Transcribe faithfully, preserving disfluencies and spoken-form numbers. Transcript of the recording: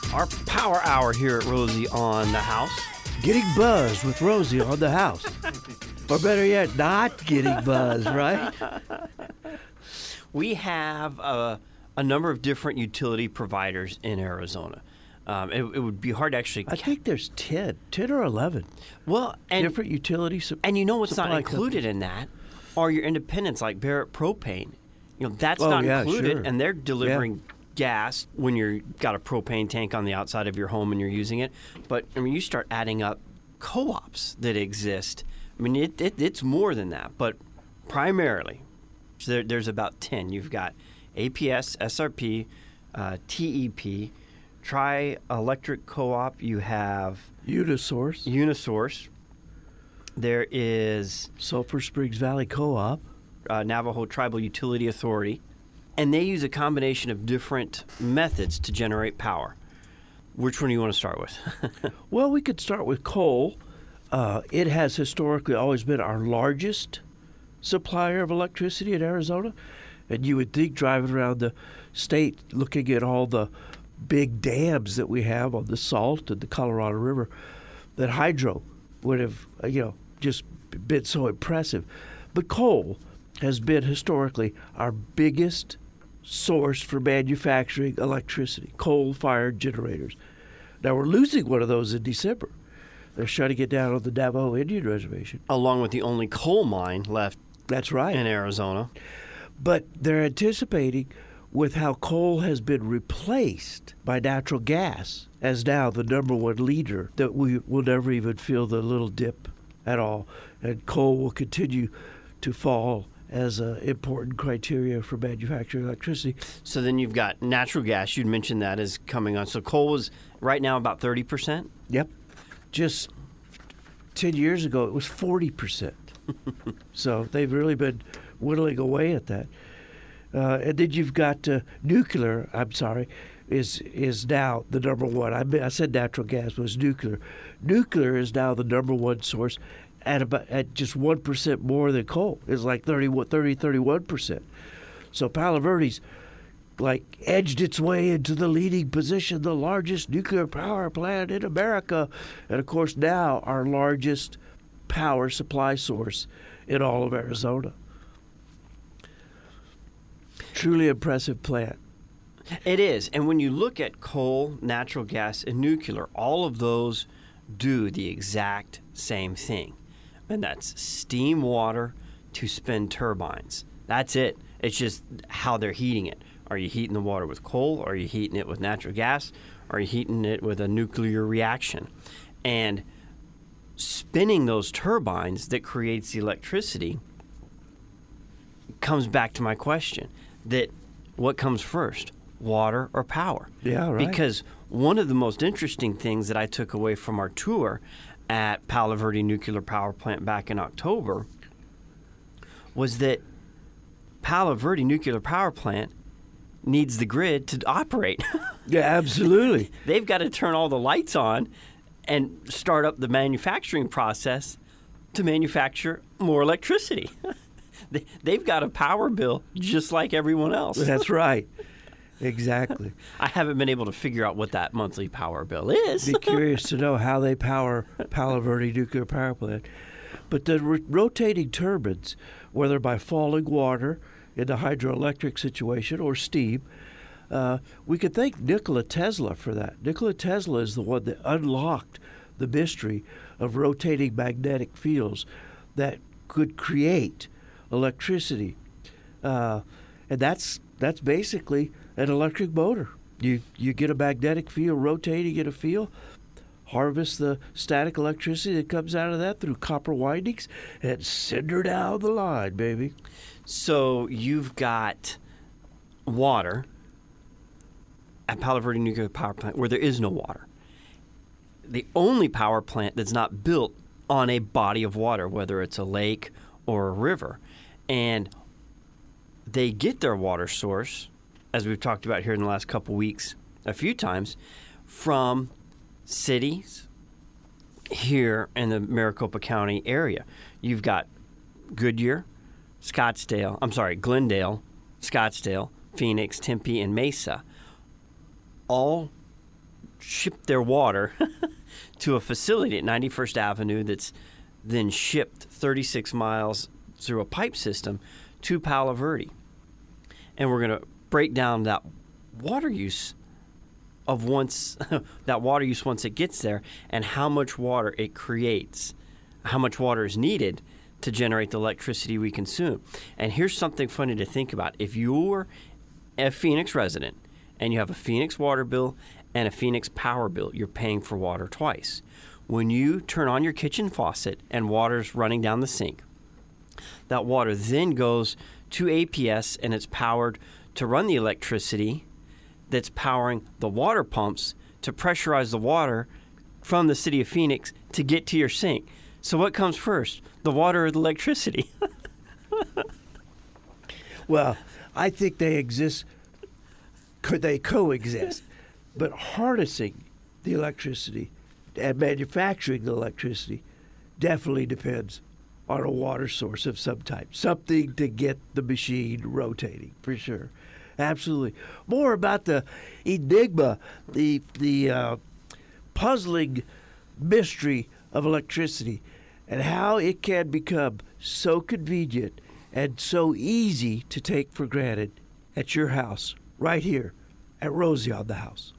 Our power hour here at Rosie on the House. Getting buzzed with Rosie on the House. Or better yet, not getting buzzed, right? We have a, a number of different utility providers in Arizona. Um, it, it would be hard to actually... I think there's ten, ten or eleven. Well, and, different utility su- And you know what's not included companies. in that are your independents like Barrett Propane. You know, that's Oh, not yeah, included, sure. and they're delivering Yeah. gas when you've got a propane tank on the outside of your home and you're using it. But I mean, you start adding up co-ops that exist. I mean, it, it, it's more than that, but primarily, so there, there's about ten. You've got A P S, S R P, uh, T E P, Tri-Electric Co-op. You have Unisource, Unisource. There is Sulphur Springs Valley Co-op, uh, Navajo Tribal Utility Authority, and they use a combination of different methods to generate power. Which one do you want to start with? Well, we could start with coal. Uh, it has historically always been our largest supplier of electricity in Arizona. And you would think driving around the state looking at all the big dams that we have on the Salt and the Colorado River, that hydro would have, uh, you know, just been so impressive. But coal has been historically our biggest source for manufacturing electricity, coal-fired generators. Now, we're losing one of those in December. They're shutting it down on the Navajo Indian Reservation. Along with the only coal mine left That's right. in Arizona. But they're anticipating, with how coal has been replaced by natural gas as now the number one leader, that we will never even feel the little dip at all. And coal will continue to fall as an important criteria for manufacturing electricity. So then you've got natural gas. You'd mentioned that is coming on. So coal is right now about thirty percent? Yep. Just ten years ago, it was forty percent. So they've really been whittling away at that. Uh, and then you've got uh, nuclear, I'm sorry, is is now the number one. I, I said natural gas was nuclear. Nuclear is now the number one source at about at just one percent more than coal. It's like thirty, thirty, thirty-one percent. So Palo Verde's like edged its way into the leading position, the largest nuclear power plant in America. And of course now our largest power supply source in all of Arizona. Truly impressive plant. It is. And when you look at coal, natural gas, and nuclear, all of those do the exact same thing. And that's steam water to spin turbines. That's it. It's just how they're heating it. Are you heating the water with coal? Are you heating it with natural gas? Are you heating it with a nuclear reaction? And spinning those turbines that creates the electricity comes back to my question, that what comes first, water or power? Yeah, right. Because one of the most interesting things that I took away from our tour at Palo Verde Nuclear Power Plant back in October was that Palo Verde Nuclear Power Plant needs the grid to operate. Yeah, absolutely. They've got to turn all the lights on and start up the manufacturing process to manufacture more electricity. They've got a power bill just like everyone else. That's right. Exactly. I haven't been able to figure out what that monthly power bill is. Be curious to know how they power Palo Verde Nuclear Power Plant. But the ro- rotating turbines, whether by falling water in the hydroelectric situation or steam, uh, we could thank Nikola Tesla for that. Nikola Tesla is the one that unlocked the mystery of rotating magnetic fields that could create electricity. Uh, and that's that's basically an electric motor. You you get a magnetic field rotating in a field, harvest the static electricity that comes out of that through copper windings, and send her down the line, baby. So you've got water at Palo Verde Nuclear Power Plant where there is no water. The only power plant that's not built on a body of water, whether it's a lake or a river. And they get their water source, as we've talked about here in the last couple weeks a few times, from cities here in the Maricopa County area. You've got Goodyear, Scottsdale, I'm sorry, Glendale, Scottsdale, Phoenix, Tempe, and Mesa, all ship their water to a facility at ninety-first Avenue that's then shipped thirty-six miles through a pipe system to Palo Verde. And we're going to break down that water use of once that water use once it gets there, and how much water it creates, how much water is needed to generate the electricity we consume. And here's something funny to think about. If you're a Phoenix resident and you have a Phoenix water bill and a Phoenix power bill, you're paying for water twice. When you turn on your kitchen faucet and water's running down the sink, that water then goes to A P S and it's powered to run the electricity that's powering the water pumps to pressurize the water from the city of Phoenix to get to your sink. So what comes first, the water or the electricity? Well, I think they exist. Could they coexist? But harnessing the electricity and manufacturing the electricity definitely depends on a water source of some type, something to get the machine rotating, for sure. Absolutely. More about the enigma, the the uh, puzzling mystery of electricity, and how it can become so convenient and so easy to take for granted at your house, right here at Rosie on the House.